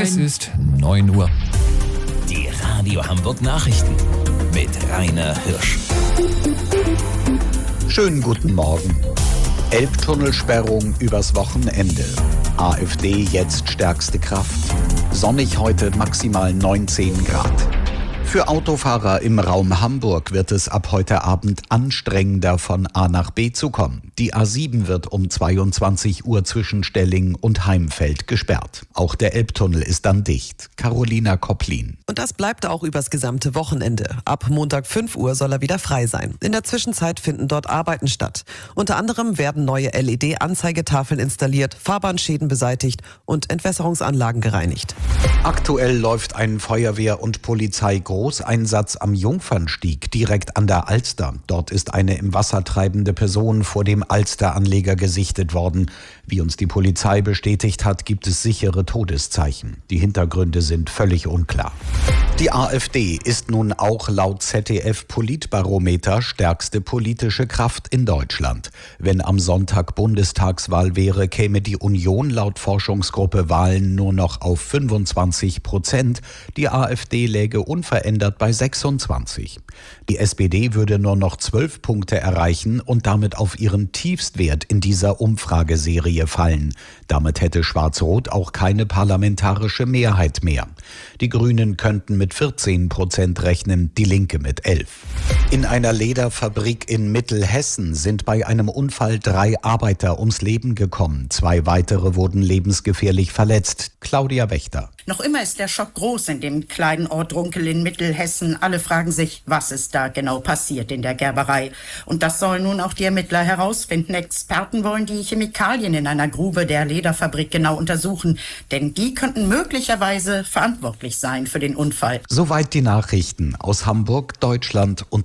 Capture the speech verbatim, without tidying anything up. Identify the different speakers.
Speaker 1: Es ist neun Uhr.
Speaker 2: Die Radio Hamburg Nachrichten mit Rainer Hirsch.
Speaker 3: Schönen guten Morgen. Elbtunnelsperrung übers Wochenende. AfD jetzt stärkste Kraft. Sonnig heute, maximal neunzehn Grad. Für Autofahrer im Raum Hamburg wird es ab heute Abend anstrengender, von A nach B zu kommen. Die A sieben wird um zweiundzwanzig Uhr zwischen Stelling und Heimfeld gesperrt. Auch der Elbtunnel ist dann dicht. Carolina Kopplin.
Speaker 4: Und das bleibt auch übers gesamte Wochenende. Ab Montag fünf Uhr soll er wieder frei sein. In der Zwischenzeit finden dort Arbeiten statt. Unter anderem werden neue L E D-Anzeigetafeln installiert, Fahrbahnschäden beseitigt und Entwässerungsanlagen gereinigt.
Speaker 3: Aktuell läuft ein Feuerwehr- und Polizeigroßeinsatz am Jungfernstieg, direkt an der Alster. Dort ist eine im Wasser treibende Person vor dem Alsteranleger gesichtet worden. Wie uns die Polizei bestätigt hat, gibt es sichere Todeszeichen. Die Hintergründe sind völlig unklar. Die AfD ist nun auch laut Z D F-Politbarometer stärkste politische Kraft in Deutschland. Wenn am Sonntag Bundestagswahl wäre, käme die Union laut Forschungsgruppe Wahlen nur noch auf fünfundzwanzig Prozent. Die AfD läge unverändert bei sechsundzwanzig. Die S P D würde nur noch zwölf Punkte erreichen und damit auf ihren Tiefstwert in dieser Umfrageserie fallen. Damit hätte Schwarz-Rot auch keine parlamentarische Mehrheit mehr. Die Grünen könnten mit vierzehn Prozent rechnen, die Linke mit elf. In einer Lederfabrik in Mittelhessen sind bei einem Unfall drei Arbeiter ums Leben gekommen. Zwei weitere wurden lebensgefährlich verletzt. Claudia Wächter.
Speaker 5: Noch immer ist der Schock groß in dem kleinen Ort Runkel in Mittelhessen. Alle fragen sich, was ist da genau passiert in der Gerberei. Und das sollen nun auch die Ermittler herausfinden. Experten wollen die Chemikalien in einer Grube der Lederfabrik genau untersuchen. Denn die könnten möglicherweise verantwortlich sein für den Unfall.
Speaker 3: Soweit die Nachrichten aus Hamburg, Deutschland und